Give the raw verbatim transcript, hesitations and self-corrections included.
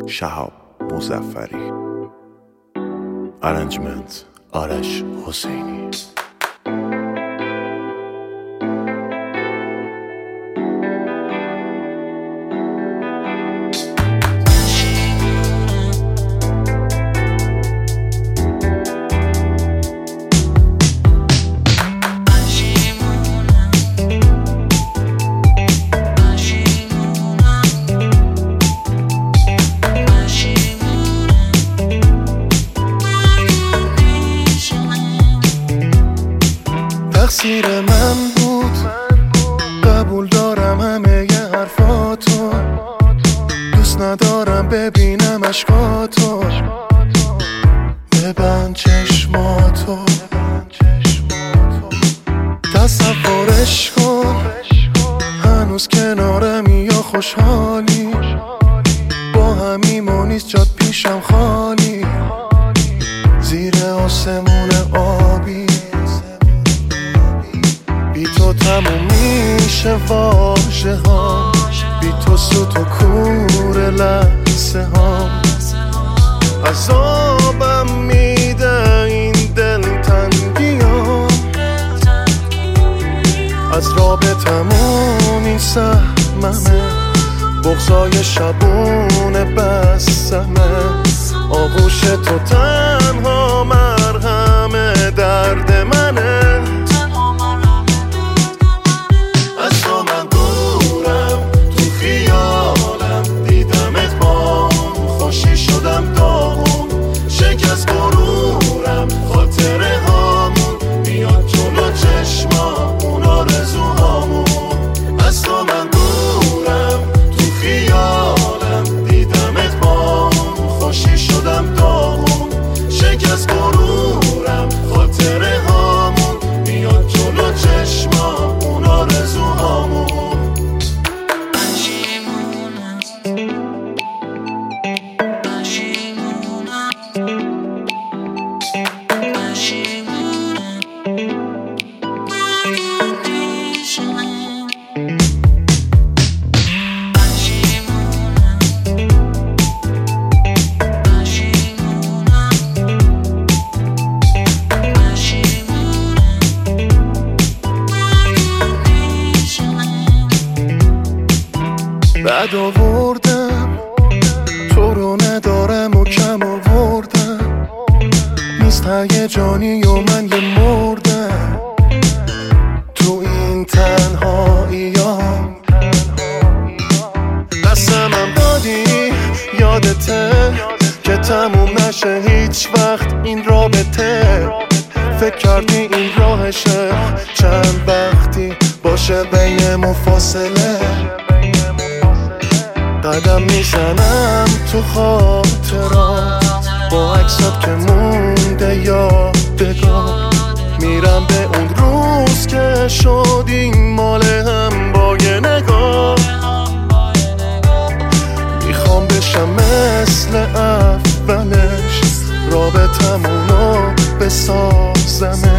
شهاب مظفری. ارنجمنت آرش حسینی. تقصیر من بود، قبول دارم همه ی حرفاتو، دوست ندارم ببینم اشکاتو، ببند چشماتو، تصورش کن هنوز کنارمی یا خوشحالی، با همیم و نیست جات پیشم خالی، زیر آسمون آبی بی تو تموم میشه واژه ها، بی تو سوت و کور لحظه ها، عذابم میده این دلتنگی ها، از رابطمون این سهممه، بغضای شبونه بسمه، آغوش تو تنها مرهم درد منه، از تو من دورم تو خیالم، دیدمت با خوشی شدم داغون، شکست غرورم خاطره هامون، میاد جلو چشمامون آرزوهامون، از تو من دورم تو خیالم، دیدمت با خوشی شدم داغون، شکست غرورم خاطره هامون، میاد جلو چشمامون آرزوهامون. بعد آوردم تو رو ندارم و کم آوردم، نیست هیجانی و من یه مردم، تو این تنهاییام قسمم دادی یادته که تموم نشه هیچ وقت این رابطه، فکر کردی این راهشه چند وقتی باشه بینمون فاصله، قدم میزنم تو خاطرات با عکسات که مونده یادگار، میرم به اون روز که شد این مال هم با یه نگاه، میخوام بشم مثل اولش، رابطمونو بسازم